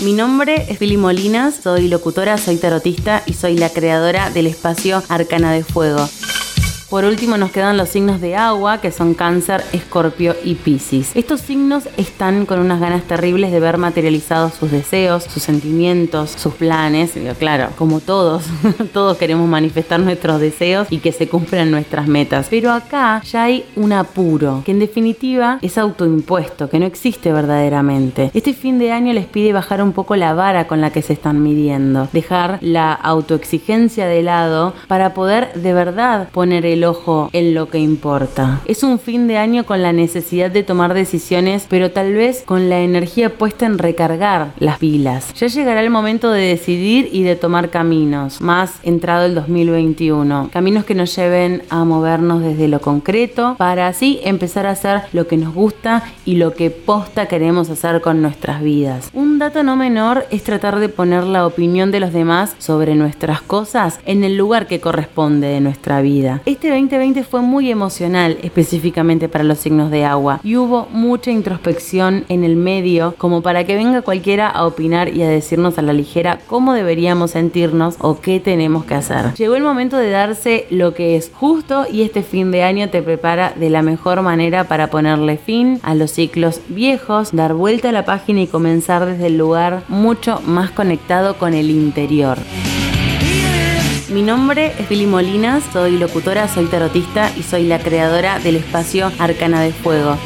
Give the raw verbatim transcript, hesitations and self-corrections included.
Mi nombre es Pili Molinas, soy locutora, soy tarotista y soy la creadora del espacio Arcana de Fuego. Por último nos quedan los signos de agua, que son Cáncer, Escorpio y Piscis. Estos signos están con unas ganas terribles de ver materializados sus deseos, sus sentimientos, sus planes. Claro, como todos, todos queremos manifestar nuestros deseos y que se cumplan nuestras metas. Pero acá ya hay un apuro, que en definitiva es autoimpuesto, que no existe verdaderamente. Este fin de año les pide bajar un poco la vara con la que se están midiendo, dejar la autoexigencia de lado para poder de verdad poner el ojo en lo que importa. Es un fin de año con la necesidad de tomar decisiones, pero tal vez con la energía puesta en recargar las pilas. Ya llegará el momento de decidir y de tomar caminos, más entrado el dos mil veintiuno. Caminos que nos lleven a movernos desde lo concreto, para así empezar a hacer lo que nos gusta y lo que posta queremos hacer con nuestras vidas. Un dato no menor es tratar de poner la opinión de los demás sobre nuestras cosas en el lugar que corresponde de nuestra vida. Este veinte veinte fue muy emocional, específicamente para los signos de agua, y hubo mucha introspección en el medio como para que venga cualquiera a opinar y a decirnos a la ligera cómo deberíamos sentirnos o qué tenemos que hacer. Llegó el momento de darse lo que es justo, y este fin de año te prepara de la mejor manera para ponerle fin a los ciclos viejos, dar vuelta a la página y comenzar desde el lugar mucho más conectado con el interior. Mi nombre es Pili Molinas, soy locutora, soy tarotista y soy la creadora del espacio Arcana de Fuego.